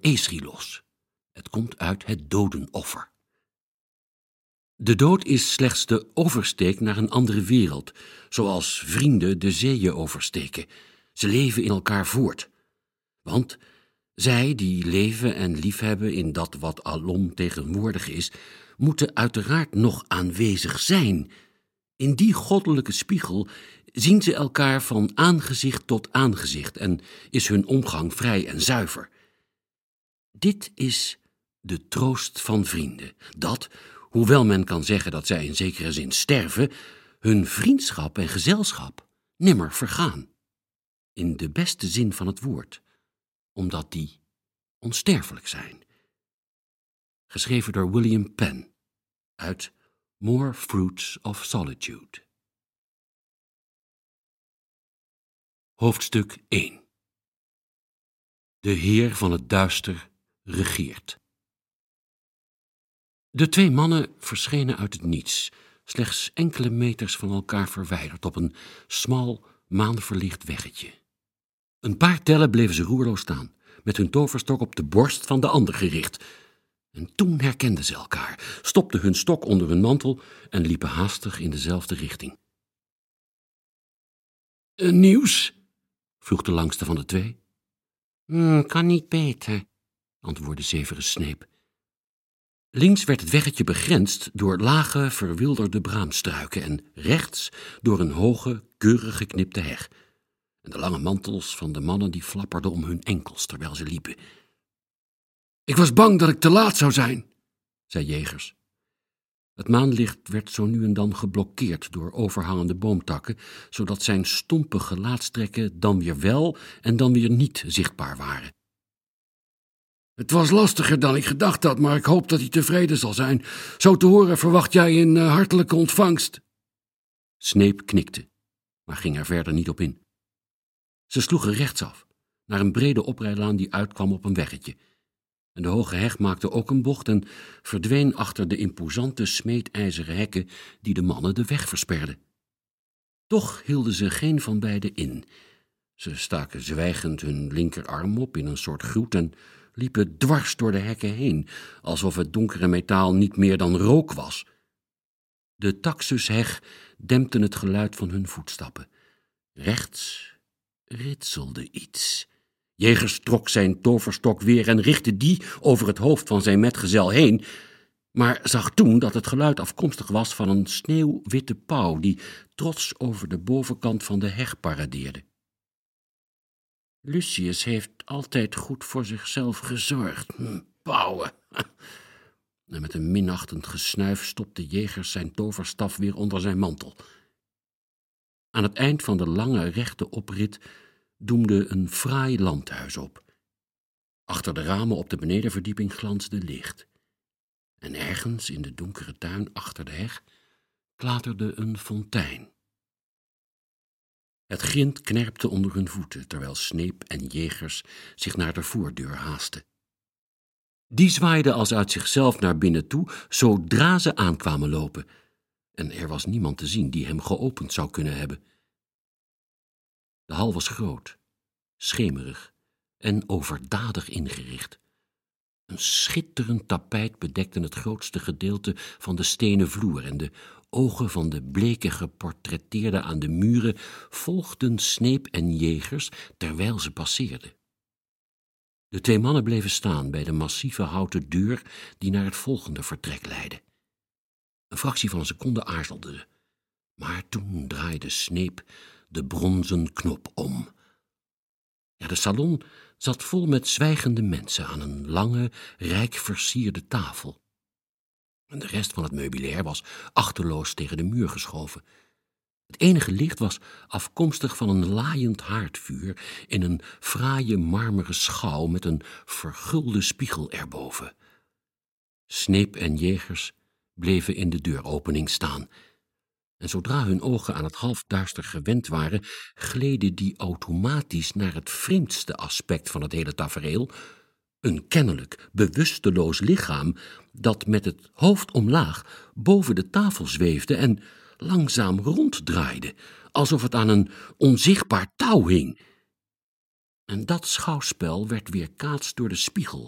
Aeschylos. Het komt uit het dodenoffer. De dood is slechts de oversteek naar een andere wereld, zoals vrienden de zeeën oversteken. Ze leven in elkaar voort. Want zij die leven en liefhebben in dat wat alom tegenwoordig is, moeten uiteraard nog aanwezig zijn. In die goddelijke spiegel zien ze elkaar van aangezicht tot aangezicht en is hun omgang vrij en zuiver. Dit is de troost van vrienden, dat, hoewel men kan zeggen dat zij in zekere zin sterven, hun vriendschap en gezelschap nimmer vergaan. In de beste zin van het woord, omdat die onsterfelijk zijn. Geschreven door William Penn, uit More Fruits of Solitude. Hoofdstuk 1. De Heer van het duister regeert. De twee mannen verschenen uit het niets, slechts enkele meters van elkaar verwijderd op een smal, maanverlicht weggetje. Een paar tellen bleven ze roerloos staan, met hun toverstok op de borst van de ander gericht. En toen herkenden ze elkaar, stopten hun stok onder hun mantel en liepen haastig in dezelfde richting. Nieuws? Vroeg de langste van de twee. Kan niet beter, antwoordde Severus Snape. Links werd het weggetje begrensd door lage, verwilderde braamstruiken en rechts door een hoge, keurig geknipte heg. En de lange mantels van de mannen die flapperden om hun enkels terwijl ze liepen. Ik was bang dat ik te laat zou zijn, zei Jegers. Het maanlicht werd zo nu en dan geblokkeerd door overhangende boomtakken, zodat zijn stompe gelaatstrekken dan weer wel en dan weer niet zichtbaar waren. Het was lastiger dan ik gedacht had, maar ik hoop dat hij tevreden zal zijn. Zo te horen verwacht jij een hartelijke ontvangst. Snape knikte, maar ging er verder niet op in. Ze sloegen rechtsaf, naar een brede oprijlaan die uitkwam op een weggetje. En de hoge heg maakte ook een bocht en verdween achter de imposante smeedijzeren hekken die de mannen de weg versperden. Toch hielden ze geen van beiden in. Ze staken zwijgend hun linkerarm op in een soort groet en liepen dwars door de hekken heen, alsof het donkere metaal niet meer dan rook was. De taxusheg dempte het geluid van hun voetstappen. Rechts ritselde iets. Jegers trok zijn toverstok weer en richtte die over het hoofd van zijn metgezel heen, maar zag toen dat het geluid afkomstig was van een sneeuwwitte pauw die trots over de bovenkant van de heg paradeerde. Lucius heeft altijd goed voor zichzelf gezorgd. Pauwen. En met een minachtend gesnuif stopte Jegers zijn toverstaf weer onder zijn mantel. Aan het eind van de lange, rechte oprit doemde een fraai landhuis op. Achter de ramen op de benedenverdieping glansde licht. En ergens in de donkere tuin achter de heg klaterde een fontein. Het grind knerpte onder hun voeten, terwijl Snape en Jegers zich naar de voordeur haasten. Die zwaaide als uit zichzelf naar binnen toe, zodra ze aankwamen lopen, en er was niemand te zien die hem geopend zou kunnen hebben. De hal was groot, schemerig en overdadig ingericht. Een schitterend tapijt bedekte het grootste gedeelte van de stenen vloer en de ogen van de bleke geportretteerden aan de muren volgden Snape en Jegers terwijl ze passeerden. De twee mannen bleven staan bij de massieve houten deur die naar het volgende vertrek leidde. Een fractie van een seconde aarzelden ze, maar toen draaide Snape de bronzen knop om. Ja, de salon zat vol met zwijgende mensen aan een lange, rijk versierde tafel. En de rest van het meubilair was achterloos tegen de muur geschoven. Het enige licht was afkomstig van een laaiend haardvuur in een fraaie marmeren schouw met een vergulde spiegel erboven. Snape en Jegers bleven in de deuropening staan. En zodra hun ogen aan het halfduister gewend waren, gleden die automatisch naar het vreemdste aspect van het hele tafereel, een kennelijk bewusteloos lichaam dat met het hoofd omlaag boven de tafel zweefde en langzaam ronddraaide, alsof het aan een onzichtbaar touw hing. En dat schouwspel werd weerkaatst door de spiegel,